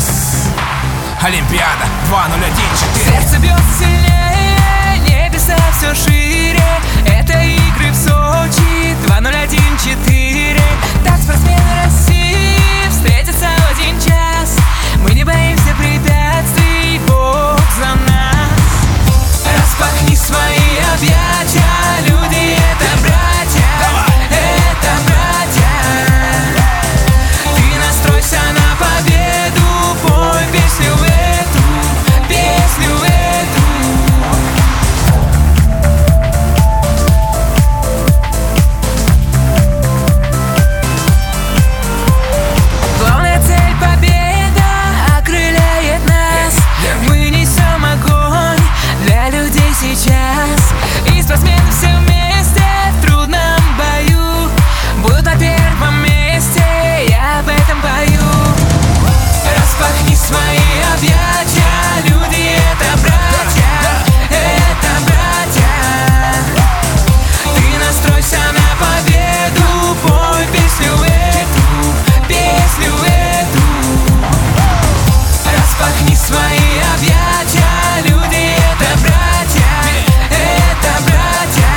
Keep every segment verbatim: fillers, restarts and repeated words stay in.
Олимпиада два ноль один четыре. Сердце бьется сильнее, небеса все шире. Это игры в Сочи два ноль один четыре. Так спортсмены России встретятся в один час. Мы не боимся препятствий, Бог за нас. Распахни свои объятия, люди — это братья. Это братья. Ты настройся на победу, пой песню эту, песню эту. Главная цель — победа окрыляет нас. Мы несем огонь для людей сейчас. И спортсмены все вместе в трудном бою будут на первом месте, я об этом пою. Распахни свои объятия, люди — это братья. Это братья. Ты настройся на победу, пой песню эту, песню эту. Распахни свои объятия, люди — это братья. Это братья.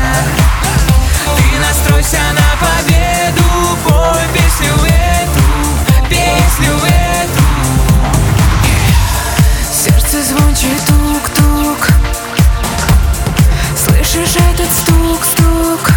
Ты настройся на победу, пой песню эту, песню эту. Сердце звончит тук-тук. Слышишь этот стук-стук?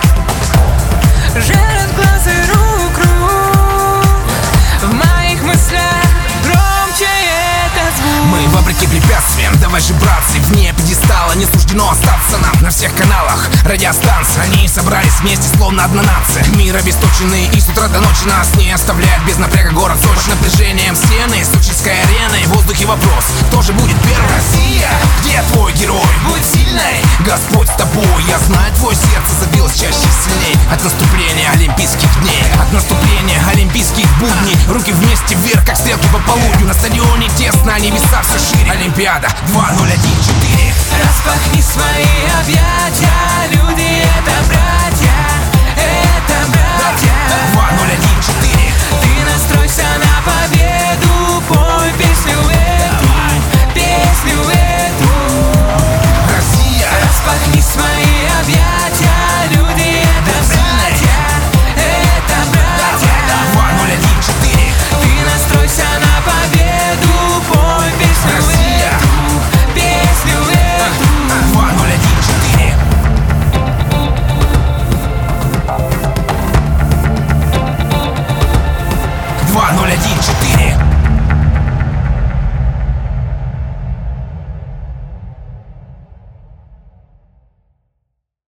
Жар от глаз и рук-рук. В моих мыслях громче этот звук. Мы вопреки препятствиям, давай же, братцы, вне пьедестала не суждено остаться нам. На всех каналах радиостанции они собрались вместе, словно одна нация. Мир обесточенный, и с утра до ночи нас не оставляет без напряга город Сочи. Под напряжением стены, сочинской арены, в воздухе вопрос: кто же будет первым? Россия, где твой герой? Будь сильной, Господь с тобой. Я знаю, твое сердце забилось чаще сильней от наступления олимпийских дней, от наступления олимпийских будней. Руки вместе вверх, как стрелки по полудню. На стадионе тесно, небеса все шире. Олимпиада два ноль один четыре. Распахни свои объятия, люди — это братья.